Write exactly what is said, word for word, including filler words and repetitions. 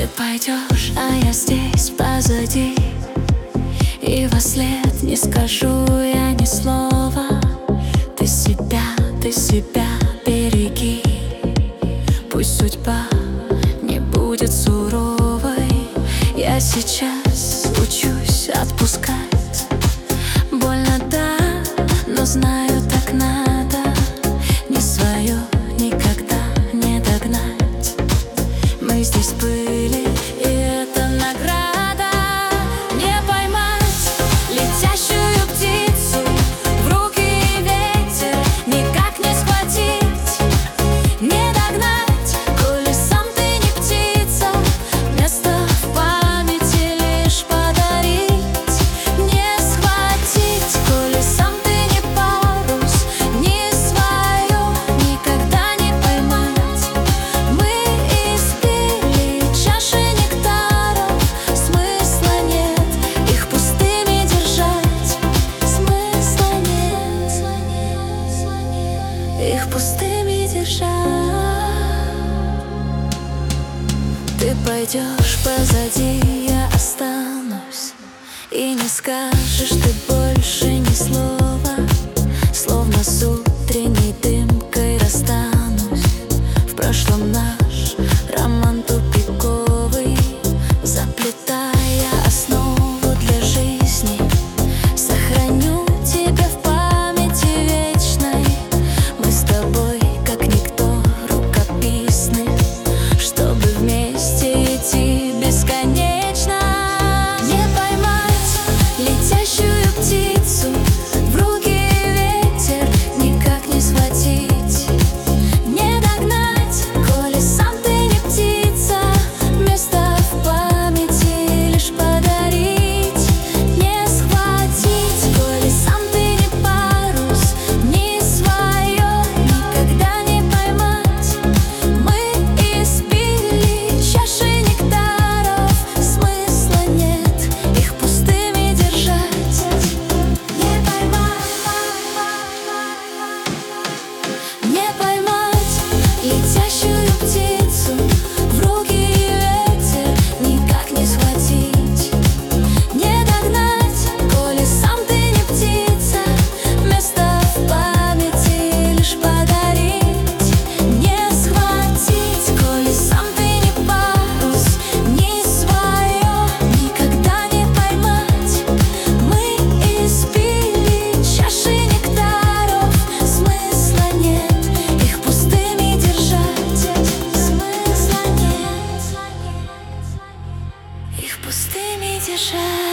пойдешь, а я здесь позади, и во след не скажу я ни слова. Ты себя, ты себя береги, пусть судьба не будет суровой. Я сейчас учусь отпускать. Больно, да, но знаю, так надо. Не свое никогда не догнать. Мы здесь были, и это награда. Не поймать летящую птицу в руки ветер, никак не схватить, не догнать. Коли сам ты не птица, место в памяти лишь подарить. Не схватить, коли сам ты не парус, не свое никогда не поймать. Мы испили чаши нектаров, смысла нет их пустыми держать. Смысла нет их пустыми держать. Ты пойдешь позади, я останусь, и не скажешь ты больше ни слова. Словно с утренней дымкой расстанусь. В прошлом наш роман тупиковый, заплетая основу для жизни. Сохраню тебя в памяти вечной. Мы с тобой, как никто, рукописны, чтобы вместе идти бесконечно. Не поймать летящую птицу в руки ветер, никак не схватить, не догнать. Коли сам ты не птица, место в памяти лишь подарить. Не схватить, коли сам ты не парус, не свое никогда не поймать. Мы испили чаши нектаров, смысла нет их пустыми держать. Не поймать, не поймать летящую птицу в руки ветер, никак не схватить, не догнать. Коли сам ты не птица, место в памяти лишь подарить. Не схватить, коли сам ты не парус, не свое никогда не поймать. Мы испили чаши нектаров, смысла нет их пустыми держать. Смысла нет их пустыми держать.